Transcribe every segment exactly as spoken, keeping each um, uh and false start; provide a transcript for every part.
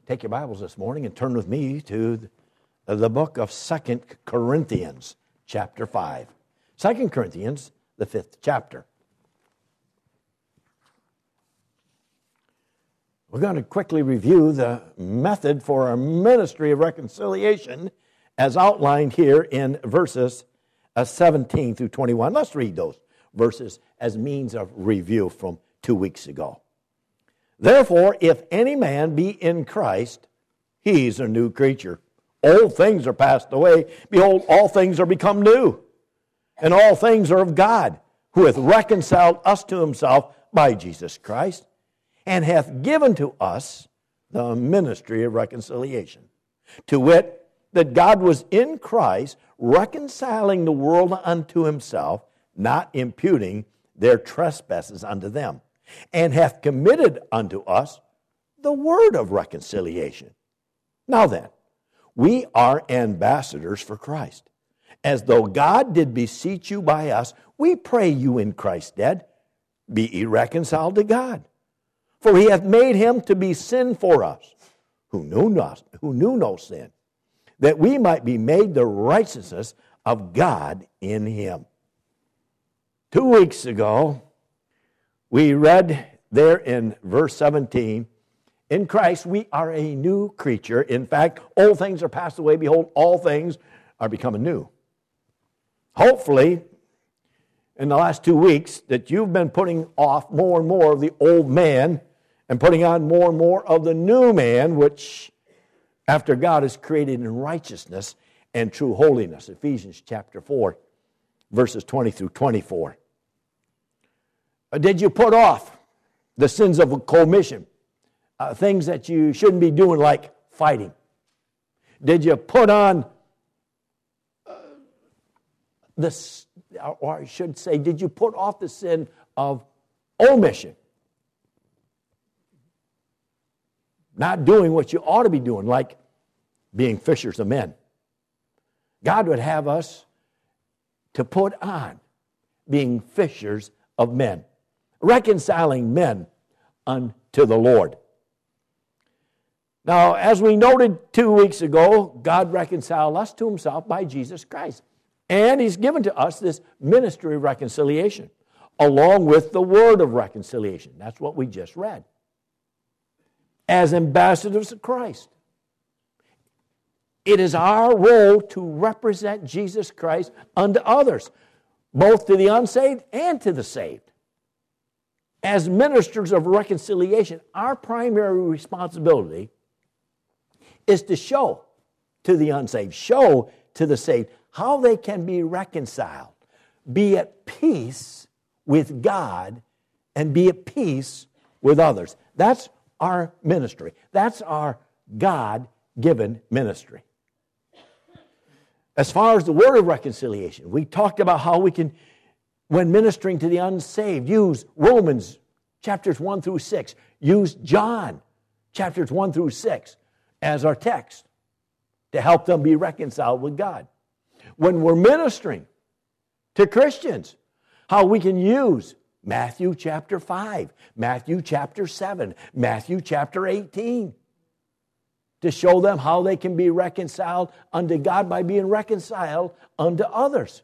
Take your Bibles this morning and turn with me to the book of Second Corinthians, chapter five. Second Corinthians, the fifth chapter. We're going to quickly review the method for our ministry of reconciliation as outlined here in verses seventeen through twenty-one. Let's read those verses as means of review from two weeks ago. Therefore, if any man be in Christ, he's a new creature. Old things are passed away. Behold, all things are become new. And all things are of God, who hath reconciled us to himself by Jesus Christ, and hath given to us the ministry of reconciliation. To wit, that God was in Christ, reconciling the world unto himself, not imputing their trespasses unto them, and hath committed unto us the word of reconciliation. Now then, we are ambassadors for Christ. As though God did beseech you by us, we pray you in Christ's stead, be ye reconciled to God. For he hath made him to be sin for us, who knew not, who knew no sin, that we might be made the righteousness of God in him. Two weeks ago, we read there in verse seventeen, in Christ we are a new creature. In fact, old things are passed away. Behold, all things are becoming new. Hopefully, in the last two weeks, that you've been putting off more and more of the old man and putting on more and more of the new man, which after God is created in righteousness and true holiness. Ephesians chapter four, verses twenty through twenty-four. Did you put off the sins of commission, uh, things that you shouldn't be doing like fighting? Did you put on uh, this, or I should say, did you put off the sin of omission? Not doing what you ought to be doing, like being fishers of men. God would have us to put on being fishers of men, reconciling men unto the Lord. Now, as we noted two weeks ago, God reconciled us to himself by Jesus Christ. And he's given to us this ministry of reconciliation, along with the word of reconciliation. That's what we just read. As ambassadors of Christ, it is our role to represent Jesus Christ unto others, both to the unsaved and to the saved. As ministers of reconciliation, our primary responsibility is to show to the unsaved, show to the saved, how they can be reconciled, be at peace with God, and be at peace with others. That's our ministry. That's our God-given ministry. As far as the word of reconciliation, we talked about how we can, when ministering to the unsaved, use Romans chapters one through six, use John chapters one through six as our text to help them be reconciled with God. When we're ministering to Christians, how we can use Matthew chapter five, Matthew chapter seven, Matthew chapter eighteen, to show them how they can be reconciled unto God by being reconciled unto others.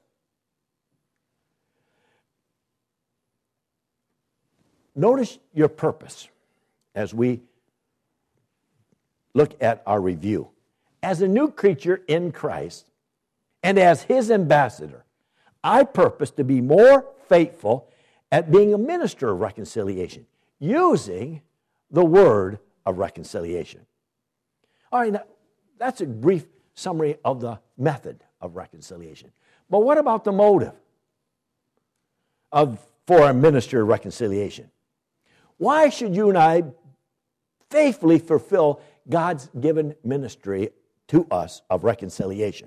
Notice your purpose as we look at our review. As a new creature in Christ and as his ambassador, I purpose to be more faithful at being a minister of reconciliation, using the word of reconciliation. All right, now, that's a brief summary of the method of reconciliation. But what about the motive of for a minister of reconciliation? Why should you and I faithfully fulfill God's given ministry to us of reconciliation?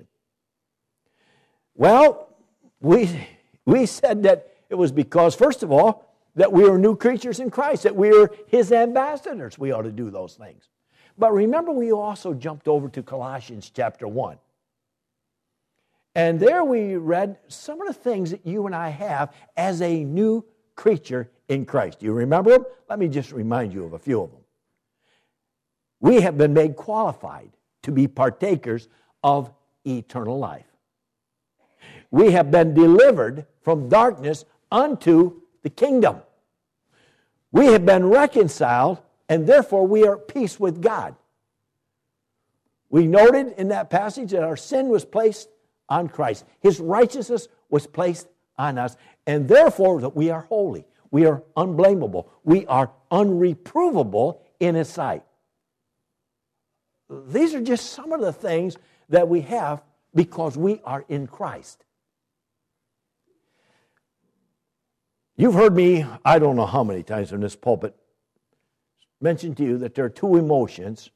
Well, we, we said that it was because, first of all, that we are new creatures in Christ, that we are his ambassadors. We ought to do those things. But remember, we also jumped over to Colossians chapter one. And there we read some of the things that you and I have as a new creature in Christ. Do you remember them? Let me just remind you of a few of them. we have been made qualified to be partakers of eternal life. We have been delivered from darkness unto the kingdom. We have been reconciled, and therefore we are at peace with God. We noted in that passage that our sin was placed on Christ. His righteousness was placed on us, and therefore that we are holy. We are unblameable. We are unreprovable in His sight. These are just some of the things that we have because we are in Christ. You've heard me, I don't know how many times in this pulpit, mention to you that there are two emotions.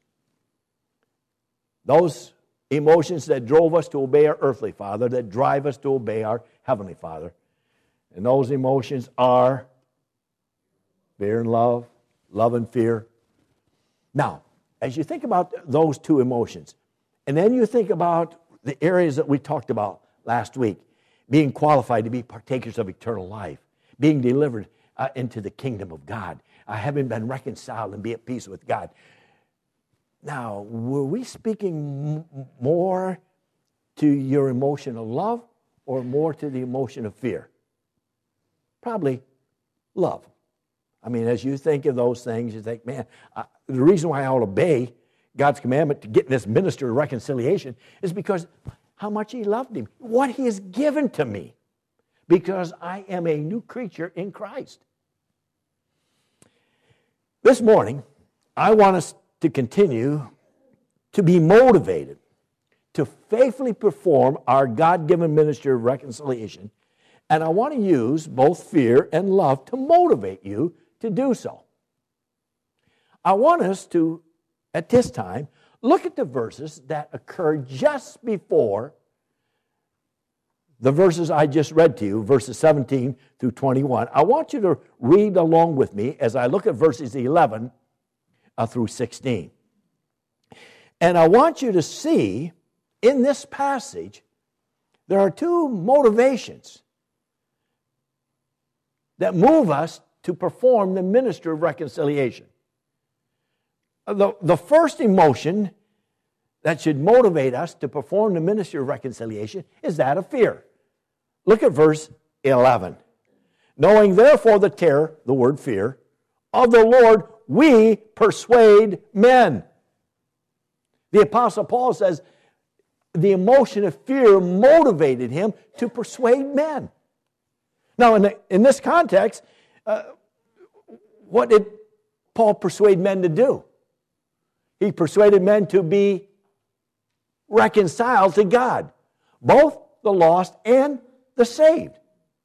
Those emotions that drove us to obey our earthly father, that drive us to obey our heavenly Father. And those emotions are fear and love, love and fear. Now, as you think about those two emotions, and then you think about the areas that we talked about last week, being qualified to be partakers of eternal life, being delivered uh, into the kingdom of God, uh, having been reconciled and be at peace with God. Now, were we speaking m- more to your emotion of love or more to the emotion of fear? Probably love. I mean, as you think of those things, you think, man, uh, the reason why I'll obey God's commandment to get this ministry of reconciliation is because how much He loved him, what He has given to me, because I am a new creature in Christ. This morning, I want us to continue to be motivated to faithfully perform our God-given ministry of reconciliation, and I want to use both fear and love to motivate you to do so. I want us to, at this time, look at the verses that occurred just before the verses I just read to you, verses seventeen through twenty-one. I want you to read along with me as I look at verses eleven uh, through sixteen. And I want you to see in this passage, there are two motivations that move us to perform the ministry of reconciliation. The, the first emotion that should motivate us to perform the ministry of reconciliation is that of fear. Look at verse eleven. Knowing therefore the terror, the word fear, of the Lord, we persuade men. The Apostle Paul says the emotion of fear motivated him to persuade men. Now, in, the, in this context, uh, what did Paul persuade men to do? He persuaded men to be reconciled to God, both the lost and the saved.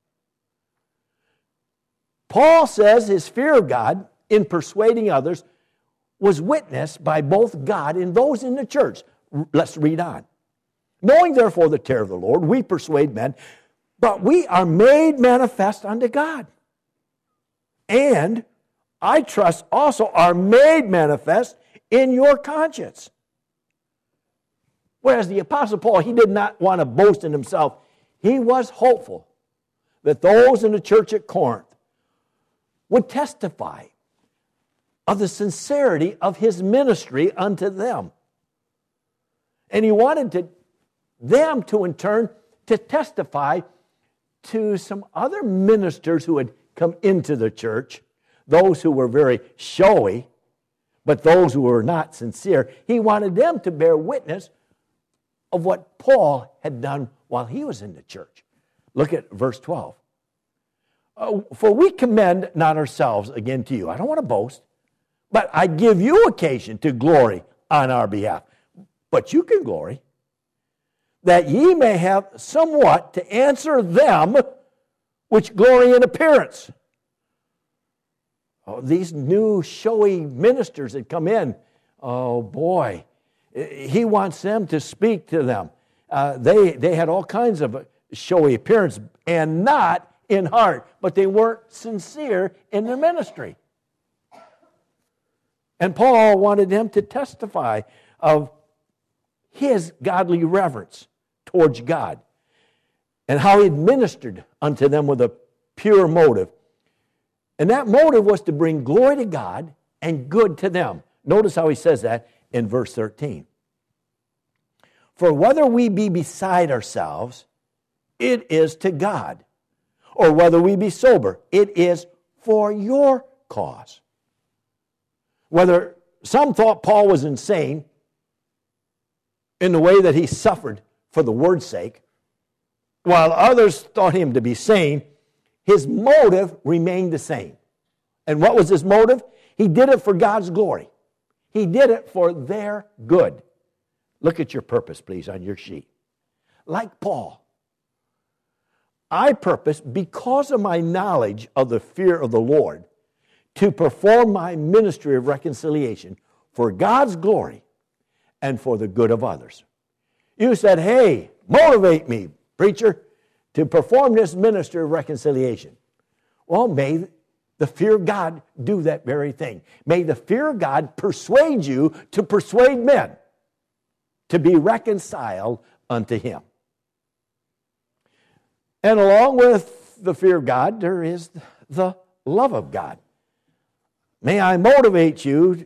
Paul says his fear of God in persuading others was witnessed by both God and those in the church. Let's read on. Knowing therefore the terror of the Lord, we persuade men, but we are made manifest unto God. And I trust also are made manifest in your conscience. Whereas the Apostle Paul, he did not want to boast in himself. He was hopeful that those in the church at Corinth would testify of the sincerity of his ministry unto them. And he wanted to, them to, in turn, to testify to some other ministers who had come into the church, those who were very showy, but those who were not sincere. He wanted them to bear witness of what Paul had done while he was in the church. Look at verse twelve. Uh, For we commend not ourselves again to you. I don't want to boast, but I give you occasion to glory on our behalf. But you can glory, that ye may have somewhat to answer them which glory in appearance. Oh, these new showy ministers that come in, oh boy, he wants them to speak to them. Uh, they, they had all kinds of showy appearance and not in heart, but they weren't sincere in their ministry. And Paul wanted them to testify of his godly reverence towards God and how he ministered unto them with a pure motive. And that motive was to bring glory to God and good to them, Notice how he says that in verse thirteen. For whether we be beside ourselves, it is to God. Or whether we be sober, it is for your cause. Whether some thought Paul was insane in the way that he suffered for the word's sake, while others thought him to be sane, his motive remained the same. And what was his motive? He did it for God's glory. He did it for their good. Look at your purpose, please, on your sheet. Like Paul, I purpose, because of my knowledge of the fear of the Lord, to perform my ministry of reconciliation for God's glory and for the good of others. You said, hey, motivate me, preacher, to perform this ministry of reconciliation. Well, may the fear of God do that very thing. May the fear of God persuade you to persuade men to be reconciled unto Him. And along with the fear of God, there is the love of God. May I motivate you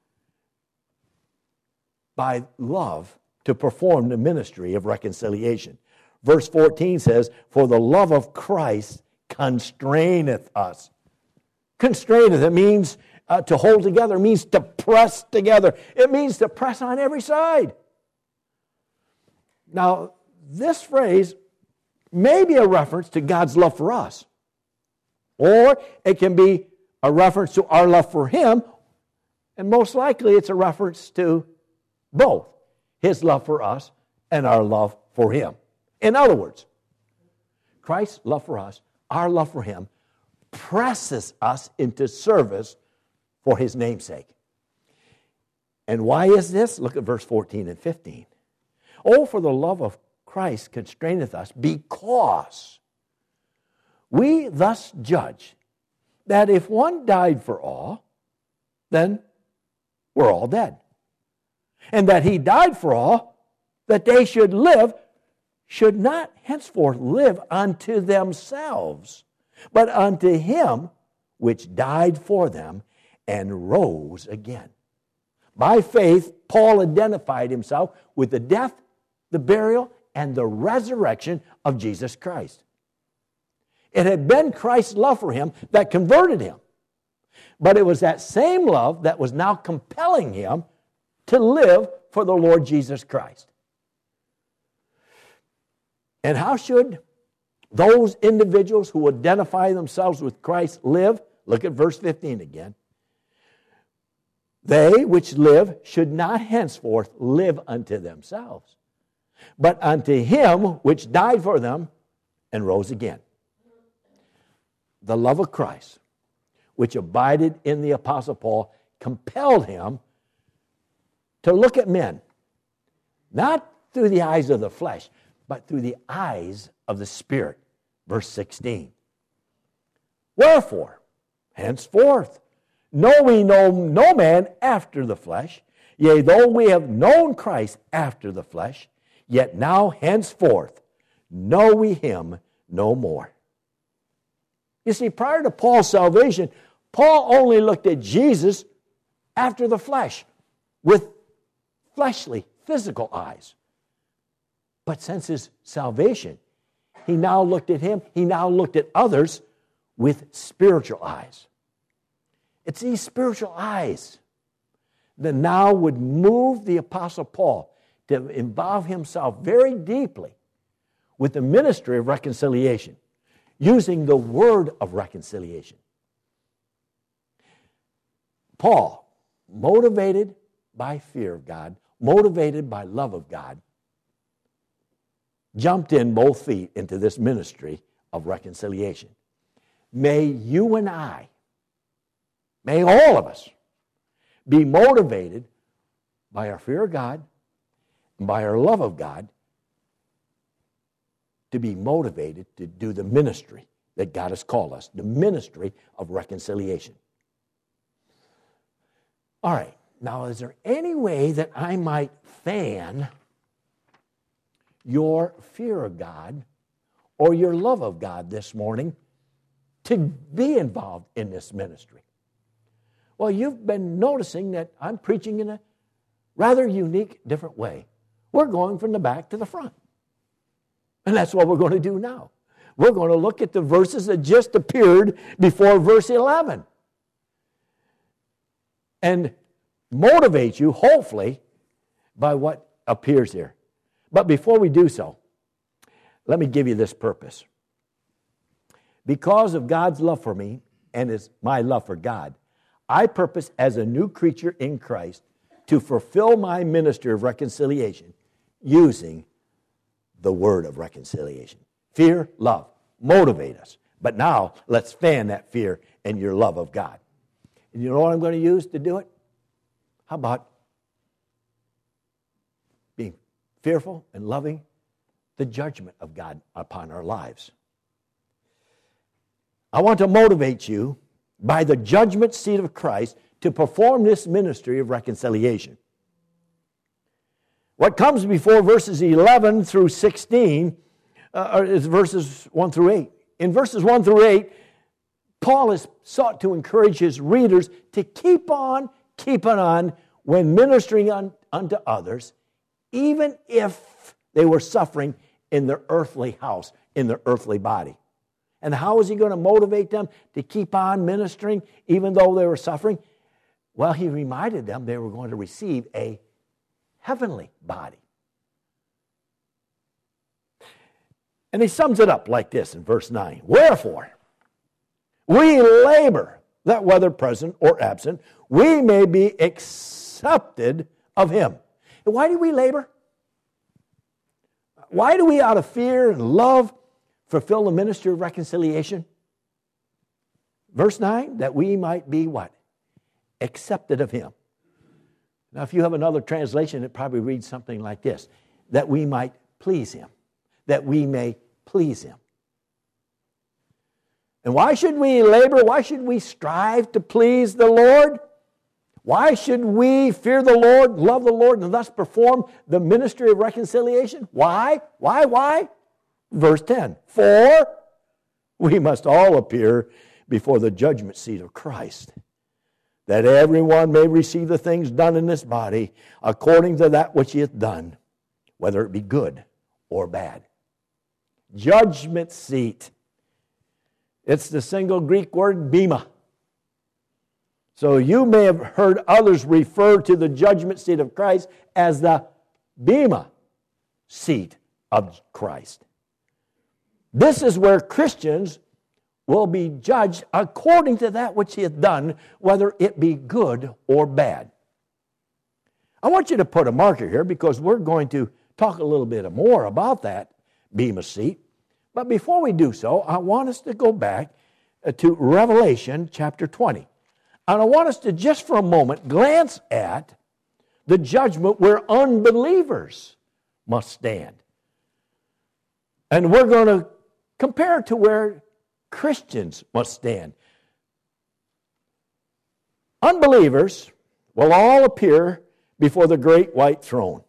by love to perform the ministry of reconciliation. Verse fourteen says, for the love of Christ constraineth us. Constraineth, it means uh, to hold together, it means to press together. It means to press on every side. Now, this phrase may be a reference to God's love for us, or it can be a reference to our love for Him, and most likely it's a reference to both His love for us and our love for Him. In other words, Christ's love for us, our love for Him, presses us into service for His namesake. And why is this? Look at verse fourteen and fifteen. Oh, for the love of Christ constraineth us, because we thus judge that if one died for all, then we're all dead. And that He died for all, that they should live, should not henceforth live unto themselves, but unto Him which died for them and rose again. By faith, Paul identified himself with the death, the burial, and the resurrection of Jesus Christ. It had been Christ's love for him that converted him. But it was that same love that was now compelling him to live for the Lord Jesus Christ. And how should those individuals who identify themselves with Christ live? Look at verse fifteen again. They which live should not henceforth live unto themselves, but unto Him which died for them and rose again. The love of Christ, which abided in the Apostle Paul, compelled him to look at men, not through the eyes of the flesh, but through the eyes of the Spirit. Verse sixteen. Wherefore, henceforth, know we no, no man after the flesh, yea, though we have known Christ after the flesh, yet now henceforth know we Him no more. You see, prior to Paul's salvation, Paul only looked at Jesus after the flesh, with fleshly, physical eyes. But since his salvation, he now looked at him, he now looked at others with spiritual eyes. It's these spiritual eyes that now would move the Apostle Paul to involve himself very deeply with the ministry of reconciliation, using the word of reconciliation. Paul, motivated by fear of God, motivated by love of God, jumped in both feet into this ministry of reconciliation. May you and I, may all of us, be motivated by our fear of God and by our love of God to be motivated to do the ministry that God has called us, the ministry of reconciliation. All right, now is there any way that I might fan your fear of God or your love of God this morning to be involved in this ministry? Well, you've been noticing that I'm preaching in a rather unique, different way. We're going from the back to the front. And that's what we're going to do now. We're going to look at the verses that just appeared before verse eleven. And motivate you, hopefully, by what appears here. But before we do so, let me give you this purpose. Because of God's love for me and his, my love for God, I purpose as a new creature in Christ to fulfill my ministry of reconciliation using the word of reconciliation. Fear, love, motivate us. But now, let's fan that fear and your love of God. And you know what I'm going to use to do it? How about being fearful and loving the judgment of God upon our lives? I want to motivate you by the judgment seat of Christ to perform this ministry of reconciliation. What comes before verses eleven through sixteen uh, is verses one through eight. In verses one through eight, Paul has sought to encourage his readers to keep on keeping on when ministering on, unto others, even if they were suffering in their earthly house, in their earthly body. And how is he going to motivate them to keep on ministering even though they were suffering? Well, he reminded them they were going to receive a heavenly body. And he sums it up like this in verse nine. Wherefore, we labor that whether present or absent, we may be accepted of him. And why do we labor? Why do we, out of fear and love, fulfill the ministry of reconciliation? Verse nine, that we might be what? Accepted of him. Now, if you have another translation, it probably reads something like this. That we might please him. That we may please him. And why should we labor? Why should we strive to please the Lord? Why should we fear the Lord, love the Lord, and thus perform the ministry of reconciliation? Why? Why? Why? Verse ten. For we must all appear before the judgment seat of Christ, that everyone may receive the things done in this body according to that which he hath done, whether it be good or bad. Judgment seat. It's the single Greek word bema. So you may have heard others refer to the judgment seat of Christ as the bema seat of Christ. This is where Christians will be judged according to that which he hath done, whether it be good or bad. I want you to put a marker here because we're going to talk a little bit more about that bema seat. But before we do so, I want us to go back to Revelation chapter twenty. And I want us to just for a moment glance at the judgment where unbelievers must stand. And we're going to compare it to where Christians must stand. Unbelievers will all appear before the great white throne.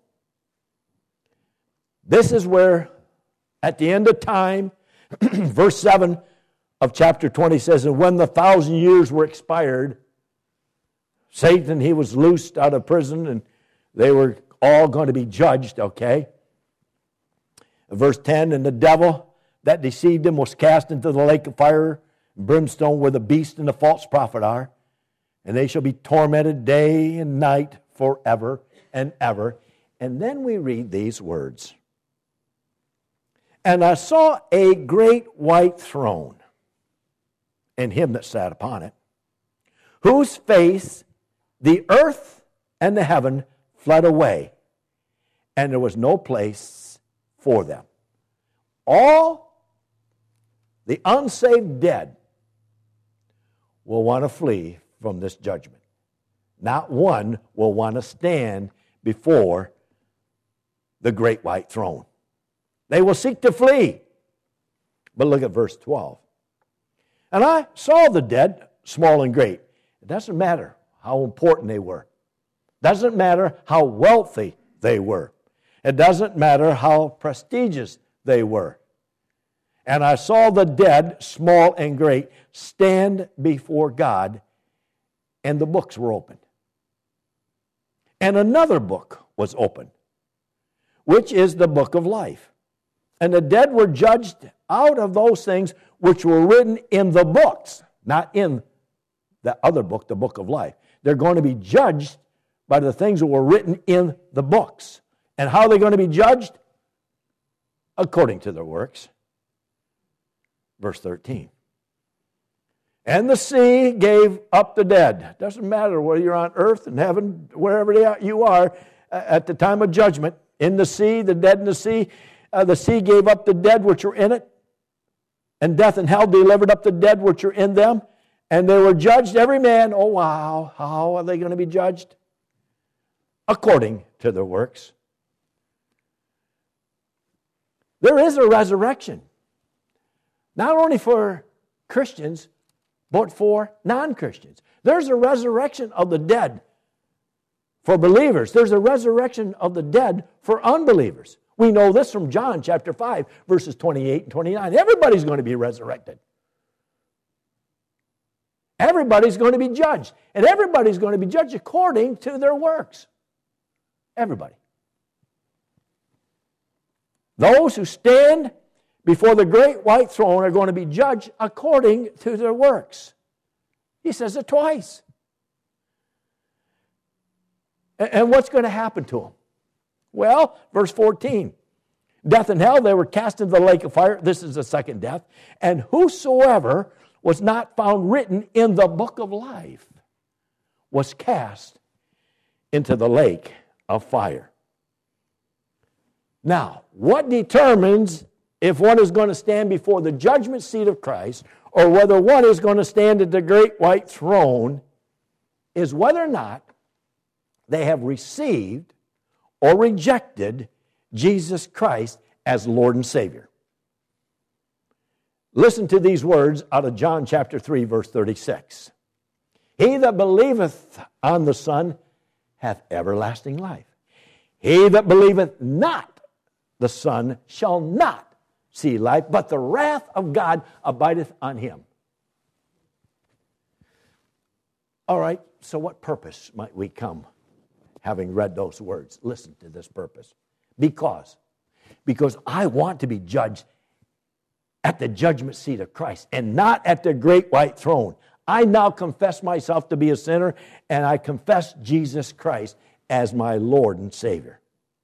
This is where, at the end of time, verse seven of chapter twenty says, and when the thousand years were expired, Satan, he was loosed out of prison, and they were all going to be judged, okay? Verse ten, and the devil that deceived him was cast into the lake of fire and brimstone where the beast and the false prophet are, and they shall be tormented day and night forever and ever. And then we read these words. And I saw a great white throne, and him that sat upon it, whose face the earth and the heaven fled away, and there was no place for them. All the unsaved dead will want to flee from this judgment. Not one will want to stand before the great white throne. They will seek to flee. But look at verse twelve. And I saw the dead, small and great. It doesn't matter how important they were. It doesn't matter how wealthy they were. It doesn't matter how prestigious they were. And I saw the dead, small and great, stand before God, and the books were opened. And another book was opened, which is the book of life. And the dead were judged out of those things which were written in the books, not in the other book, the book of life. They're going to be judged by the things that were written in the books. And how are they going to be judged? According to their works. Verse thirteen. And the sea gave up the dead. Doesn't matter whether you're on earth, in heaven, wherever you are, at the time of judgment. In the sea, the dead in the sea, uh, the sea gave up the dead which were in it. And death and hell delivered up the dead which were in them. And they were judged, every man. Oh, wow. How are they going to be judged? According to their works. There is a resurrection. Not only for Christians, but for non-Christians. There's a resurrection of the dead for believers. There's a resurrection of the dead for unbelievers. We know this from John chapter five, verses twenty-eight and twenty-nine. Everybody's going to be resurrected. Everybody's going to be judged. And everybody's going to be judged according to their works. Everybody. Those who stand before the great white throne are going to be judged according to their works. He says it twice. And what's going to happen to them? Well, verse fourteen. Death and hell, they were cast into the lake of fire. This is the second death. And whosoever was not found written in the book of life was cast into the lake of fire. Now, what determines if one is going to stand before the judgment seat of Christ or whether one is going to stand at the great white throne is whether or not they have received or rejected Jesus Christ as Lord and Savior. Listen to these words out of John chapter three, verse thirty-six. He that believeth on the Son hath everlasting life. He that believeth not the Son shall not see life, but the wrath of God abideth on him. All right, so what purpose might we come having read those words? Listen to this purpose. Because, because I want to be judged at the judgment seat of Christ and not at the great white throne. I now confess myself to be a sinner, and I confess Jesus Christ as my Lord and Savior.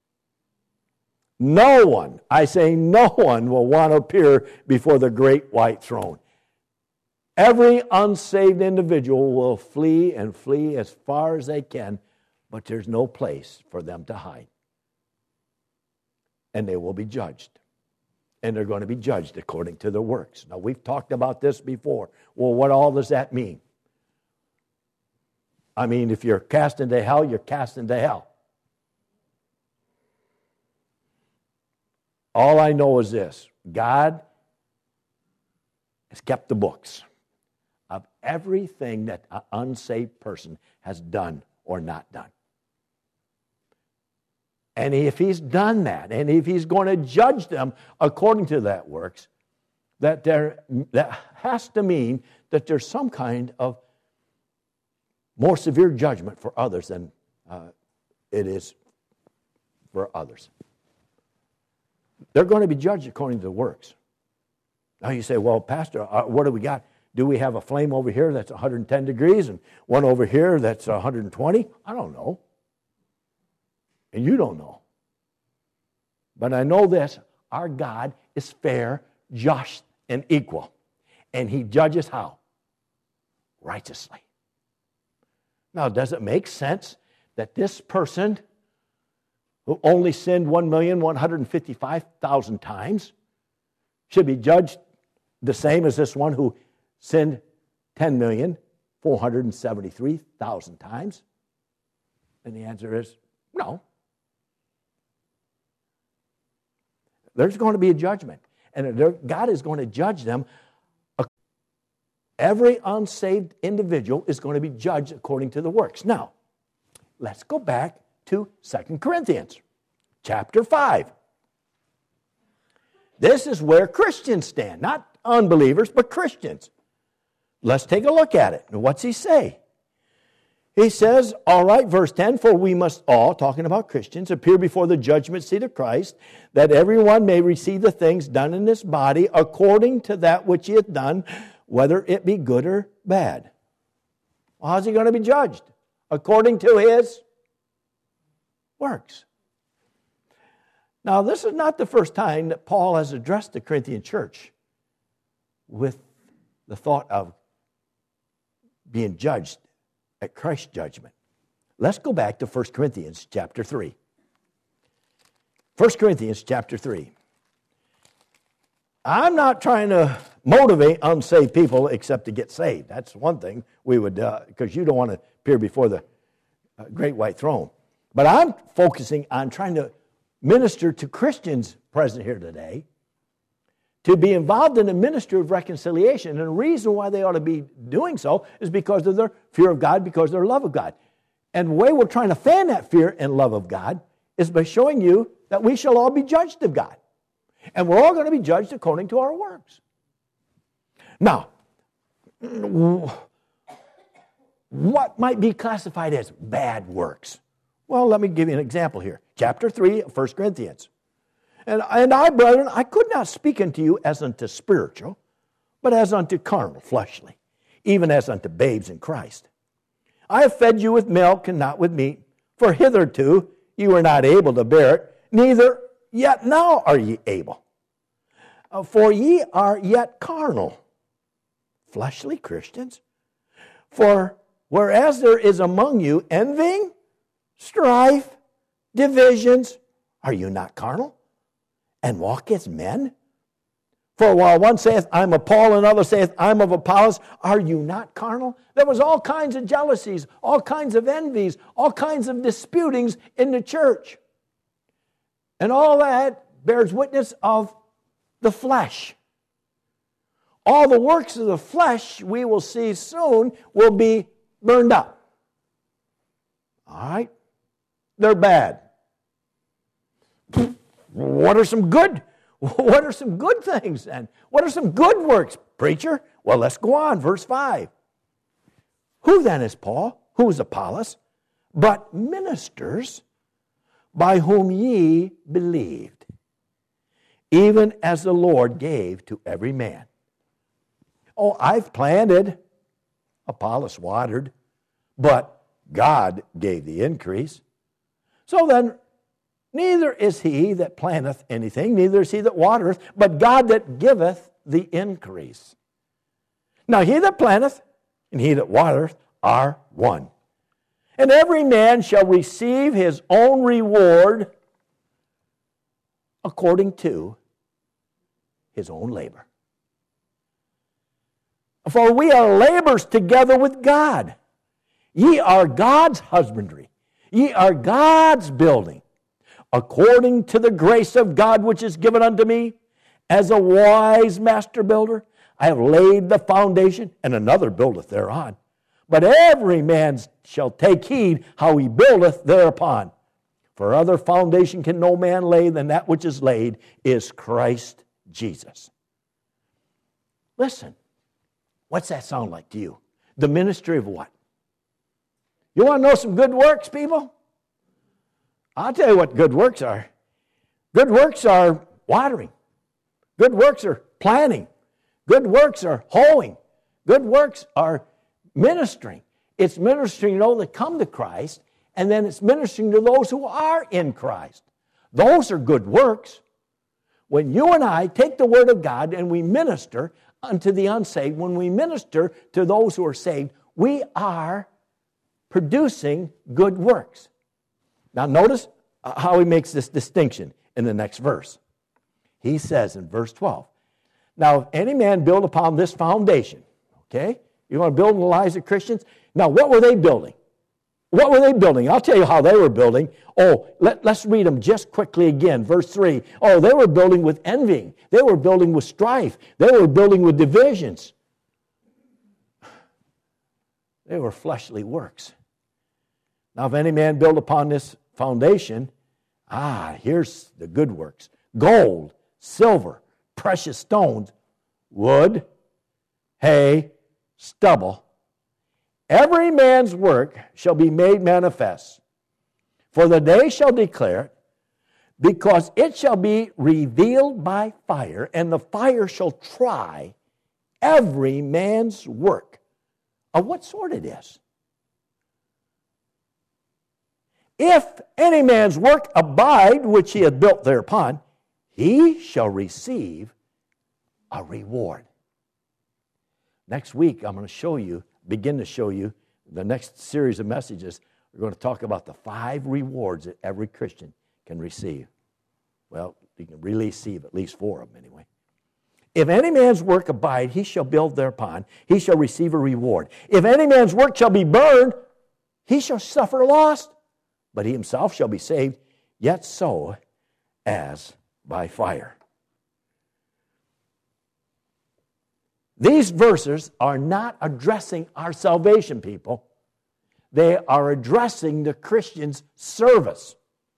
No one, I say no one, will want to appear before the great white throne. Every unsaved individual will flee and flee as far as they can, but there's no place for them to hide. And they will be judged. And they're going to be judged according to their works. Now, we've talked about this before. Well, what all does that mean? I mean, if you're cast into hell, you're cast into hell. All I know is this. God has kept the books of everything that an unsaved person has done or not done. And if he's done that, and if he's going to judge them according to that works, that there that has to mean that there's some kind of more severe judgment for others than uh, it is for others. They're going to be judged according to the works. Now you say, well, Pastor, uh, what do we got? Do we have a flame over here that's one hundred ten degrees and one over here that's one hundred twenty? I don't know. And you don't know. But I know this, our God is fair, just, and equal. And he judges how? Righteously. Now, does it make sense that this person who only sinned one million one hundred fifty-five thousand times should be judged the same as this one who sinned ten million four hundred seventy-three thousand times? And the answer is no. There's going to be a judgment. And God is going to judge them. Every unsaved individual is going to be judged according to the works. Now, let's go back to Second Corinthians chapter five. This is where Christians stand. Not unbelievers, but Christians. Let's take a look at it. And what's he say? He says, all right, verse ten, for we must all, talking about Christians, appear before the judgment seat of Christ, that everyone may receive the things done in this body according to that which he hath done, whether it be good or bad. Well, how's he going to be judged? According to his works. Now, this is not the first time that Paul has addressed the Corinthian church with the thought of being judged at Christ's judgment. Let's go back to First Corinthians chapter three. First Corinthians chapter three. I'm not trying to motivate unsaved people except to get saved. That's one thing we would, because uh, you don't want to appear before the uh, great white throne. But I'm focusing on trying to minister to Christians present here today to be involved in the ministry of reconciliation. And the reason why they ought to be doing so is because of their fear of God, because of their love of God. And the way we're trying to fan that fear and love of God is by showing you that we shall all be judged of God. And we're all going to be judged according to our works. Now, what might be classified as bad works? Well, let me give you an example here. Chapter three of First Corinthians. And, and I, brethren, I could not speak unto you as unto spiritual, but as unto carnal, fleshly, even as unto babes in Christ. I have fed you with milk and not with meat, for hitherto you were not able to bear it, neither yet now are ye able. Uh, for ye are yet carnal, fleshly Christians. For whereas there is among you envying, strife, divisions, are you not carnal, and walk as men? For while one saith, I'm of Paul, and another saith, I'm of Apollos, are you not carnal? There was all kinds of jealousies, all kinds of envies, all kinds of disputings in the church. And all that bears witness of the flesh. All the works of the flesh, we will see soon, will be burned up. All right? They're bad. What are some good? What are some good things then? What are some good works, preacher? Well, let's go on, verse five. Who then is Paul? Who is Apollos? But ministers by whom ye believed, even as the Lord gave to every man. Oh, I've planted, Apollos watered, but God gave the increase. So then, neither is he that planteth anything, neither is he that watereth, but God that giveth the increase. Now he that planteth and he that watereth are one. And every man shall receive his own reward according to his own labor. For we are laborers together with God. Ye are God's husbandry. Ye are God's building. According to the grace of God which is given unto me, as a wise master builder, I have laid the foundation, and another buildeth thereon. But every man shall take heed how he buildeth thereupon. For other foundation can no man lay than that which is laid is Christ Jesus. Listen, what's that sound like to you? The ministry of what? You want to know some good works, people? I'll tell you what good works are. Good works are watering. Good works are planting. Good works are hoeing. Good works are ministering. It's ministering to those that come to Christ, and then it's ministering to those who are in Christ. Those are good works. When you and I take the Word of God and we minister unto the unsaved, when we minister to those who are saved, we are producing good works. Now notice how he makes this distinction in the next verse. He says in verse twelve, now if any man build upon this foundation, okay? You want to build in the lives of Christians? Now what were they building? What were they building? I'll tell you how they were building. Oh, let, let's read them just quickly again. Verse three. Oh, they were building with envying. They were building with strife. They were building with divisions. They were fleshly works. Now, if any man build upon this foundation, ah, here's the good works. Gold, silver, precious stones, wood, hay, stubble, every man's work shall be made manifest, for the day shall declare it, because it shall be revealed by fire, and the fire shall try every man's work of what sort it is. If any man's work abide, which he hath built thereupon, he shall receive a reward. Next week, I'm going to show you, begin to show you, the next series of messages, we're going to talk about the five rewards that every Christian can receive. Well, you can really receive at least four of them anyway. If any man's work abide, he shall build thereupon, he shall receive a reward. If any man's work shall be burned, he shall suffer loss, but he himself shall be saved, yet so as by fire. These verses are not addressing our salvation, people. They are addressing the Christian's service.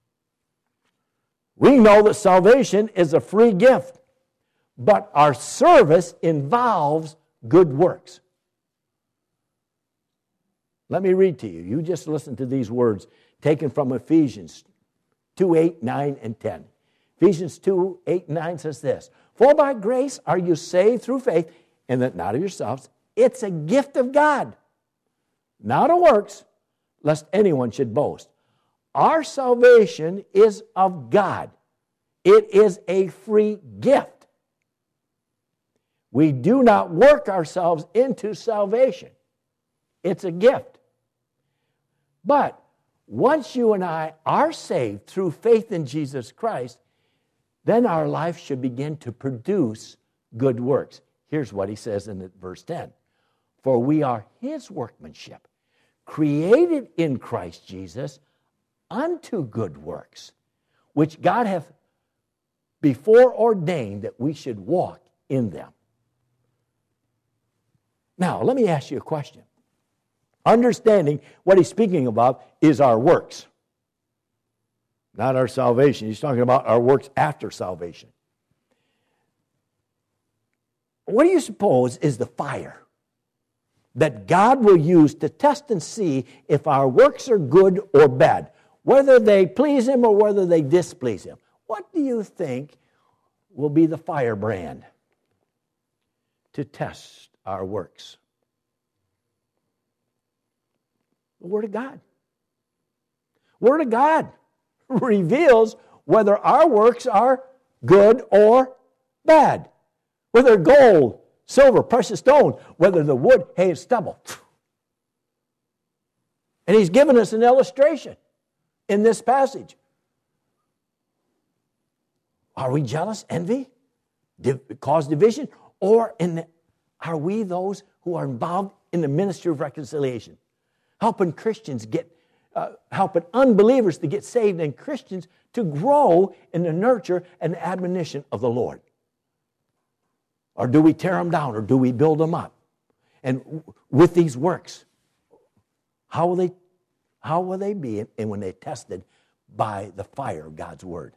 We know that salvation is a free gift, but our service involves good works. Let me read to you. You just listen to these words taken from Ephesians two, eight, nine, and ten. Ephesians two, eight, and nine says this, for by grace are you saved through faith, and that not of yourselves. It's a gift of God, not of works, lest anyone should boast. Our salvation is of God. It is a free gift. We do not work ourselves into salvation. It's a gift. But once you and I are saved through faith in Jesus Christ, then our life should begin to produce good works. Here's what he says in verse ten. For we are his workmanship, created in Christ Jesus unto good works, which God hath before ordained that we should walk in them. Now, let me ask you a question. Understanding what he's speaking about is our works, not our salvation. He's talking about our works after salvation. What do you suppose is the fire that God will use to test and see if our works are good or bad, whether they please him or whether they displease him? What do you think will be the firebrand to test our works? The Word of God. Word of God reveals whether our works are good or bad. Whether gold, silver, precious stone, whether the wood, hay, and stubble. And he's given us an illustration in this passage. Are we jealous, envy, div- cause division? Or in the, are we those who are involved in the ministry of reconciliation? Helping Christians get, uh, helping unbelievers to get saved and Christians to grow in the nurture and admonition of the Lord. Or do we tear them down or do we build them up? And with these works, how will they, how will they be and when they're tested by the fire of God's Word?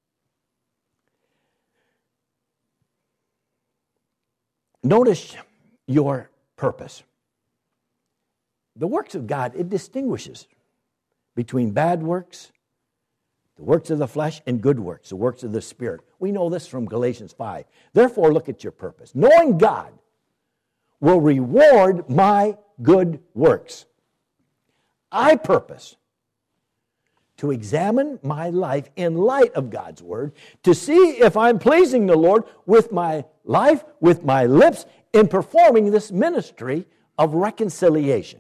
Notice your purpose. The works of God, it distinguishes between bad works, the works of the flesh, and good works, the works of the Spirit. We know this from Galatians five. Therefore, look at your purpose. Knowing God will reward my good works. I purpose to examine my life in light of God's Word, to see if I'm pleasing the Lord with my life, with my lips, in performing this ministry of reconciliation.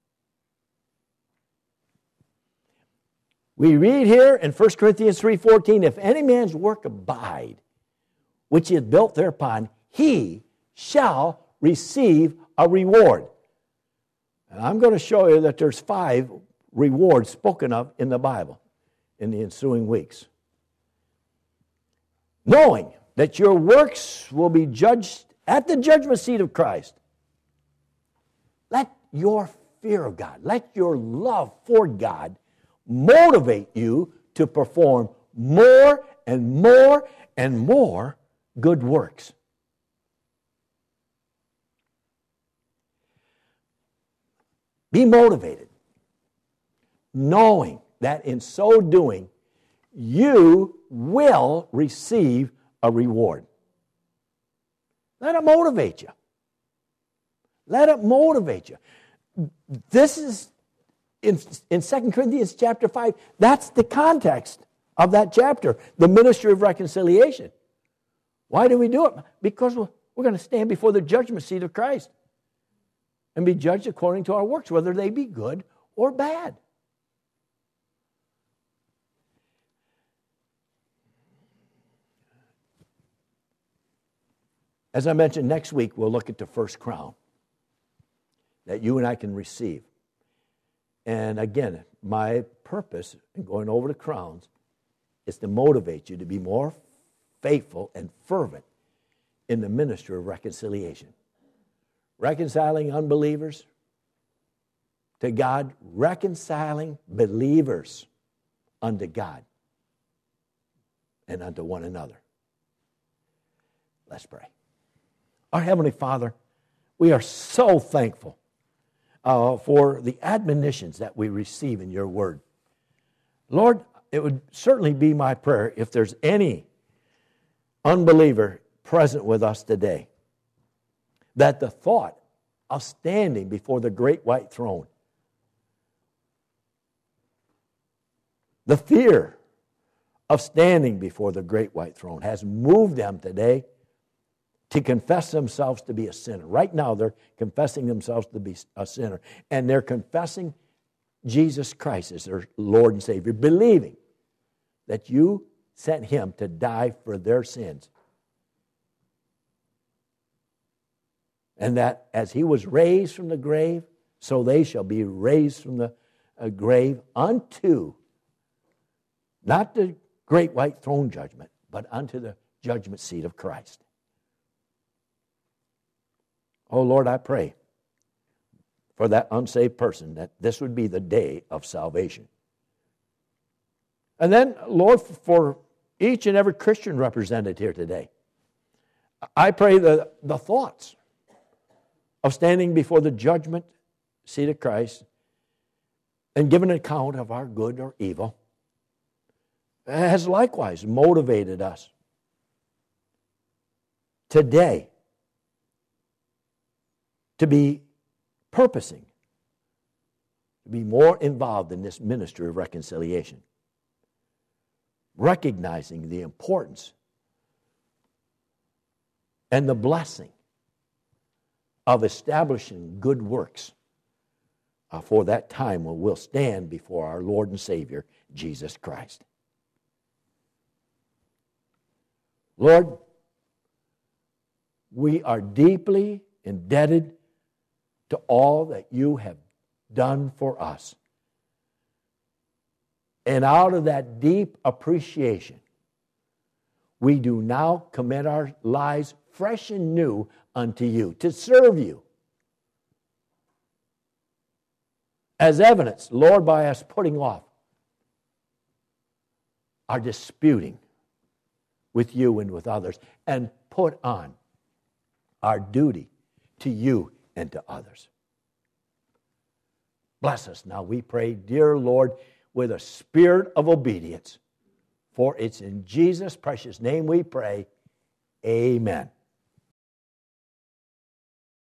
We read here in First Corinthians three fourteen, if any man's work abide, which he hath built thereupon, he shall receive a reward. And I'm going to show you that there's five rewards spoken of in the Bible in the ensuing weeks. Knowing that your works will be judged at the judgment seat of Christ, let your fear of God, let your love for God motivate you to perform more and more and more good works. Be motivated, knowing that in so doing, you will receive a reward. Let it motivate you. Let it motivate you. This is, in, in Second Corinthians chapter five, that's the context of that chapter, the ministry of reconciliation. Why do we do it? Because we're, we're going to stand before the judgment seat of Christ and be judged according to our works, whether they be good or bad. As I mentioned, next week we'll look at the first crown that you and I can receive. And again, my purpose in going over the crowns is to motivate you to be more faithful and fervent in the ministry of reconciliation. Reconciling unbelievers to God, reconciling believers unto God and unto one another. Let's pray. Our Heavenly Father, we are so thankful uh, for the admonitions that we receive in your word. Lord, it would certainly be my prayer if there's any unbeliever present with us today, that the thought of standing before the great white throne, the fear of standing before the great white throne has moved them today to confess themselves to be a sinner. Right now, they're confessing themselves to be a sinner, and they're confessing Jesus Christ as their Lord and Savior, believing that you sent him to die for their sins. And that as he was raised from the grave, so they shall be raised from the uh, grave unto, not the great white throne judgment, but unto the judgment seat of Christ. Oh, Lord, I pray for that unsaved person that this would be the day of salvation. And then, Lord, for each and every Christian represented here today, I pray that the thoughts of standing before the judgment seat of Christ and giving an account of our good or evil has likewise motivated us today to be purposing, to be more involved in this ministry of reconciliation, recognizing the importance and the blessing of establishing good works uh, for that time when we'll stand before our Lord and Savior, Jesus Christ. Lord, we are deeply indebted to all that you have done for us. And out of that deep appreciation, we do now commit our lives fresh and new unto you, to serve you. As evidence, Lord, by us putting off our disputing with you and with others, and put on our duty to you and to others. Bless us now, we pray, dear Lord, with a spirit of obedience. For it's in Jesus' precious name we pray. Amen.